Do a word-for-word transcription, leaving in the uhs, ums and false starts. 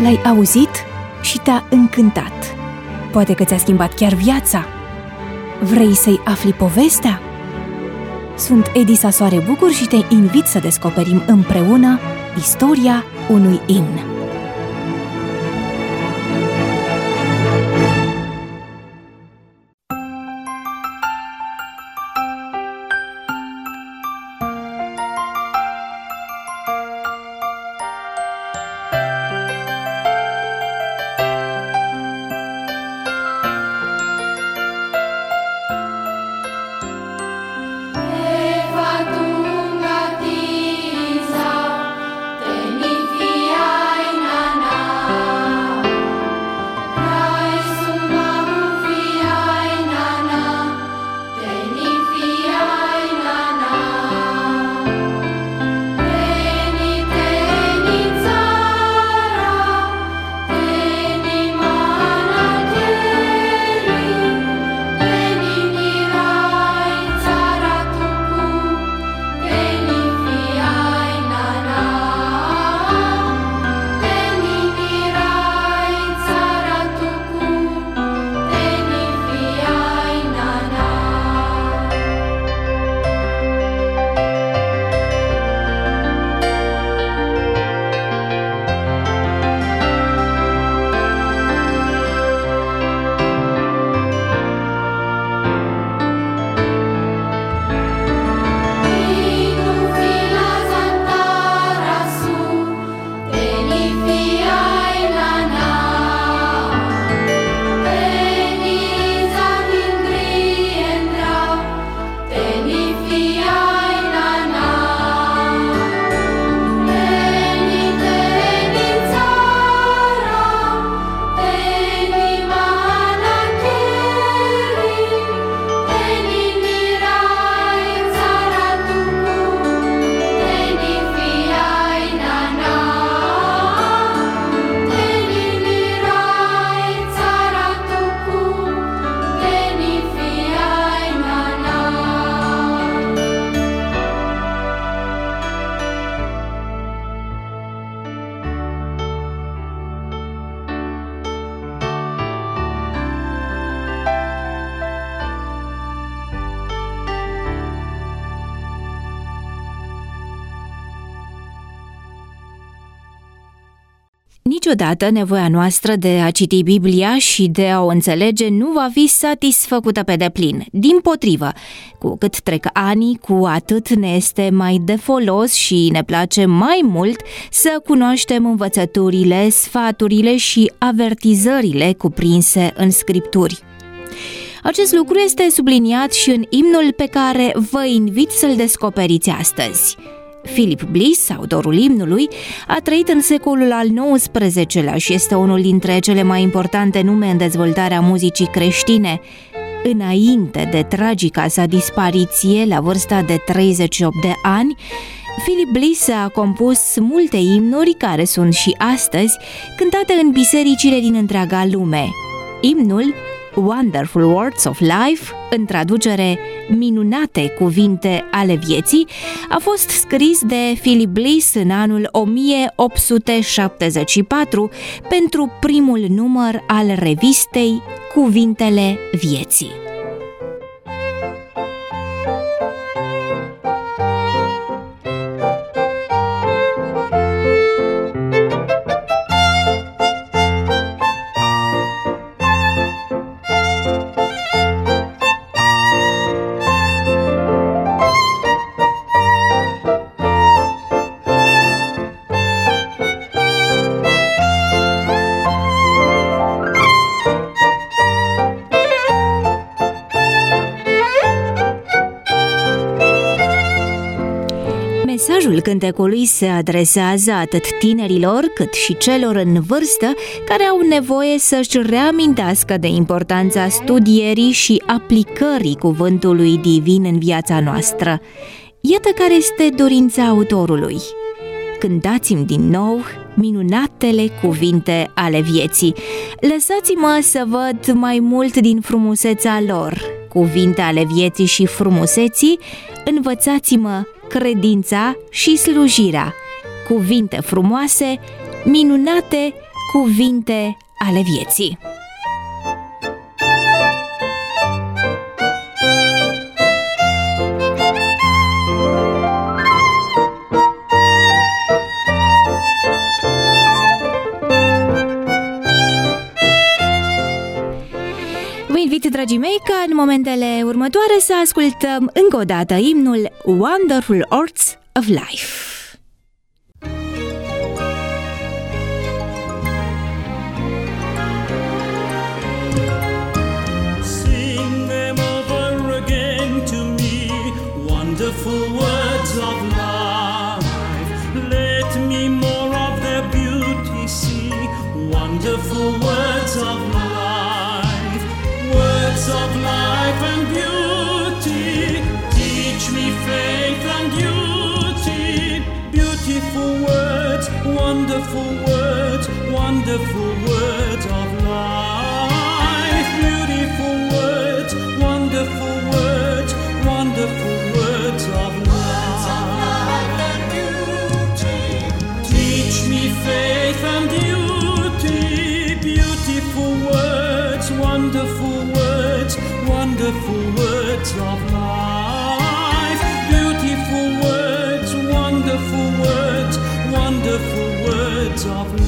l-ai auzit și te-a încântat. Poate că ți-a schimbat chiar viața. Vrei să-i afli povestea? Sunt Edisa Soare Bucur și te invit să descoperim împreună istoria unui imn. Niciodată nevoia noastră de a citi Biblia și de a o înțelege nu va fi satisfăcută pe deplin. Dimpotrivă, cu cât trec ani, cu atât ne este mai de folos și ne place mai mult să cunoaștem învățăturile, sfaturile și avertizările cuprinse în Scripturi. Acest lucru este subliniat și în imnul pe care vă invit să-l descoperiți astăzi. Philip Bliss, autorul imnului, a trăit în secolul al nouăsprezecelea și este unul dintre cele mai importante nume în dezvoltarea muzicii creștine. Înainte de tragica sa dispariție, la vârsta de treizeci și opt de ani, Philip Bliss a compus multe imnuri care sunt și astăzi cântate în bisericile din întreaga lume. Imnul Wonderful Words of Life, în traducere Minunate cuvinte ale vieții, a fost scris de Philip Bliss în anul o mie opt sute șaptezeci și patru pentru primul număr al revistei Cuvintele Vieții. Mesajul cântecului se adresează atât tinerilor cât și celor în vârstă care au nevoie să-și reamintească de importanța studierii și aplicării cuvântului divin în viața noastră. Iată care este dorința autorului. Cântați-mi din nou minunatele cuvinte ale vieții. Lăsați-mă să văd mai mult din frumusețea lor. Cuvinte ale vieții și frumuseții, învățați-mă credința și slujirea. Cuvinte frumoase, minunate, cuvinte ale vieții. Vă invit, dragii mei, ca în momentele următoare să ascultăm încă o dată imnul Wonderful Words of Life. Sing them over again to me, wonderful words of life. Let me more of their beauty see, wonderful words of life. Words of life and beauty, teach me faith and duty. Beautiful words, wonderful words, wonderful words of life. Beautiful words, wonderful words, wonderful words of life. Teach me faith and duty. Beautiful words, wonderful words, wonderful words of life. Beautiful words, wonderful words, wonderful words of life.